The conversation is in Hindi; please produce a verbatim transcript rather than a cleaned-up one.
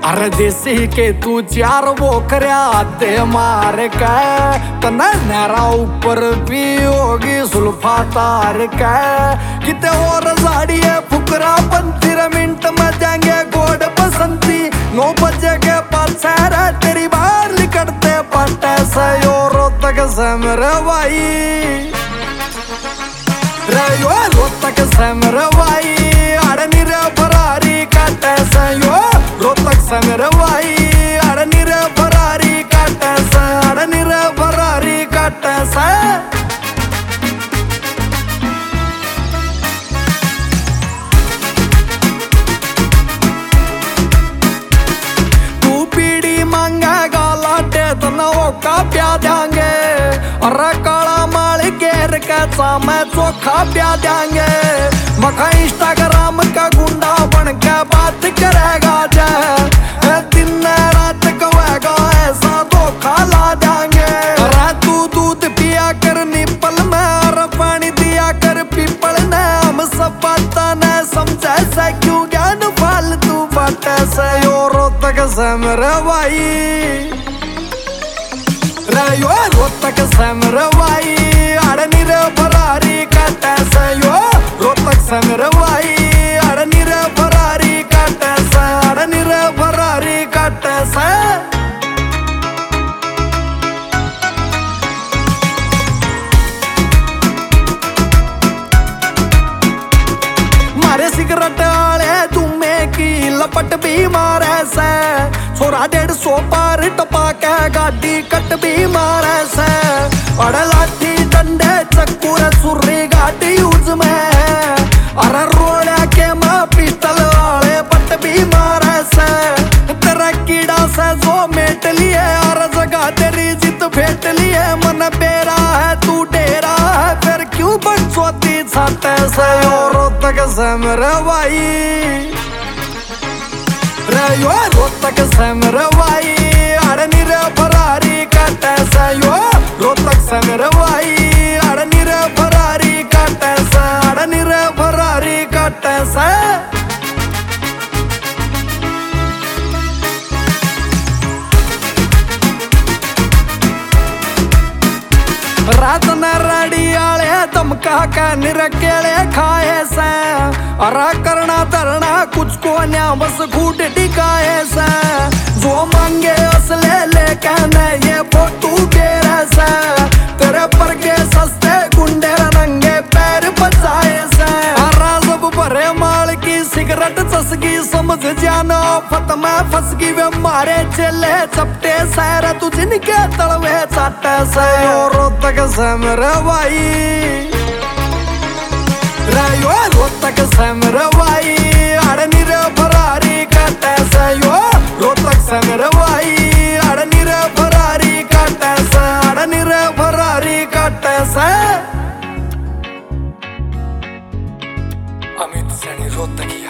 अरे देसी के तू चार वो करया दे मार के तना नहरा ऊपर भी होगी सुल्फा तार के किते और साड़िए फुकरा पंतीर मिनट में जाएंगे गोड बसंती नौ बजे के पास तेरी बाहर निकलते पटे से रोहतक से मेरे भाई रे यो रोहतक से मेरे भाई अड़नी रे फरारी काटे से यो रोहतक से मेरे भाई अड़नी रे फरारी काटे से अड़नी रे फरारी काटे से तू पीड़ी मांगेगा लाटे तो नवों का प्या देंगे अरे काला माल घेर के सामने चोखा प्या देंगे मखा इंस्टाग्राम का गुंडा बन के बात करेगा जे दिन रात कहेगा ऐसा धोखा ला देंगे अरे तू दूध पिया कर निपल में और पानी दिया कर पीपल ने हम सब पता न समझे से क्यों ज्ञान फालतू बातें से यो रोहतक से मेरे भाई रे यो रोहतक से मेरे भाई अड़नी रे फरारी काटे से यो रोहतक से मेरे भाई अड़नी रे फरारी काटे से अड़नी रे फरारी काटे से मारे सिगरेट आले तुम्हें की लपट भी मारे से छोरा डेढ़ सौ पार टपा के गाड़ी कट भी मारे से अरे लाठी डंडे चक्कू सुर्री गाड़ी यूज में अरे रोड़ा के माँ पिस्टल वाले पट भी मारे से तेरा कीड़ा से जो मेट लिए हर जगह तेरी जित फेट लिए मन बेरा है तू डेरा है फिर क्यों बकचोदी छाते से रोहतक से मेरे भाई रे यो रोहतक से मेरे भाई अड़नी रे फरारी काटे से यो रोहतक से मेरे भाई अड़नी रे फरारी काटे से अड़नी रे फरारी काटे से रात न रड़ी आले धमका के निरकेले खाए से अरा करना धरना कुछ को न्या बस घूट टिकाए से जो मांगे असले लेके न ये फोटू गेरे से तेरे पर के सस्ते गुंडे नंगे पैर बचाए से अरा सब भरे माल की सिगरेट चसकी समझ जाना फत में फंस गई वे मारे चले चपटे सैर तू जिनके तलवे चाटे से रोहतक से मेरे भाई रे यो रोहतक से मेरे भाई अड़नी रे फरारी काटे से यो रोहतक से मेरे भाई अड़नी रे फरारी काटे से अड़नी रे फरारी काटे से अमित सैनी रोहतकी।